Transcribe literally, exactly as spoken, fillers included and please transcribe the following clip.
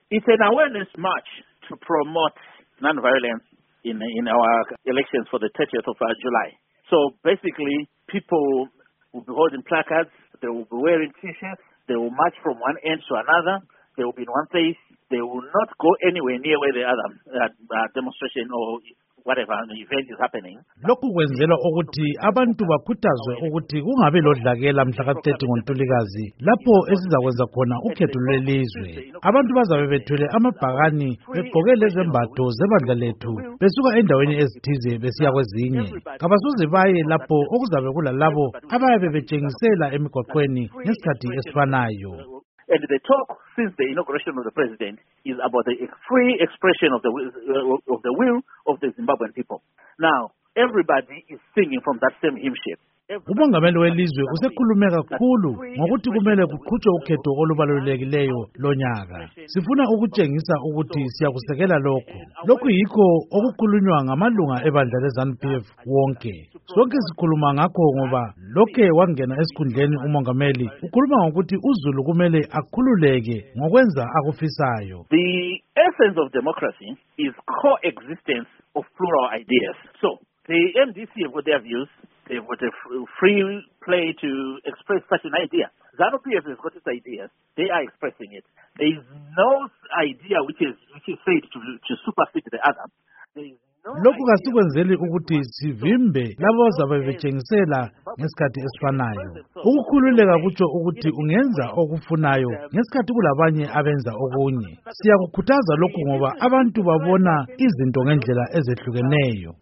It's an awareness march to promote non-violence in in our elections for the thirtieth of July. So basically, people will be holding placards, they will be wearing T-shirts, they will march from one end to another, they will be in one place, they will not go anywhere near where the other uh, uh, demonstration or whatever the event is happening. Lokhu kwenzelwa ukuthi abantu bakhuthazwe ukuthi kungabe lodlakela mhla ka thirty ngoNtulikazi lapho esizakwenza khona ukhetho lwelizwe. Abantu bazabe bethwele amabhakani begqoke lezembatho zebandla lethu besuka endaweni ezithize besiya kwezinye. Kabasoze baye lapho okuzabe kulalabo abayabe betshengisela emigwaqweni ngesikhathi esifanayo. And the talk since the inauguration of the president is about the free expression of the uh, of the will of the Zimbabwean people. Now, everybody is singing from that same hymn sheet. Umongameli welizwe usekhulume kakhulu ngokuthi kumele kuqhutshwe ukhetho olubalulekileyo lonyaka. Sifuna ukutshengisa ukuthi siyakusekela lokho. Lokhu yikho okukhulunywa ngamalunga ebandla leZANU-P F wonke. Sonke sikhuluma ngakho ngoba lokhe wangena esikhundleni umongameli ukhuluma ngokuthi uZulu kumele akhululeke ngokwenza akufisayo. The essence of democracy is coexistence of plural ideas. So, the M D C have got their views. They've got a free play to express such an idea. ZANU-P F has got its ideas. They are expressing it. There is no idea which is which is said to, to supersede the other. There is Lokhu kasikwenzeli ukuthi sivimbe labo abazabe betshengisela ngesikhathi esifanayo. Ukukhululeka kutsho ukuthi ungenza okufunayo ngesikhathi kulabanye abenza okunye. Siyakukhuthaza lokhu ngoba abantu babona izinto ngendlela ezehlukeneyo.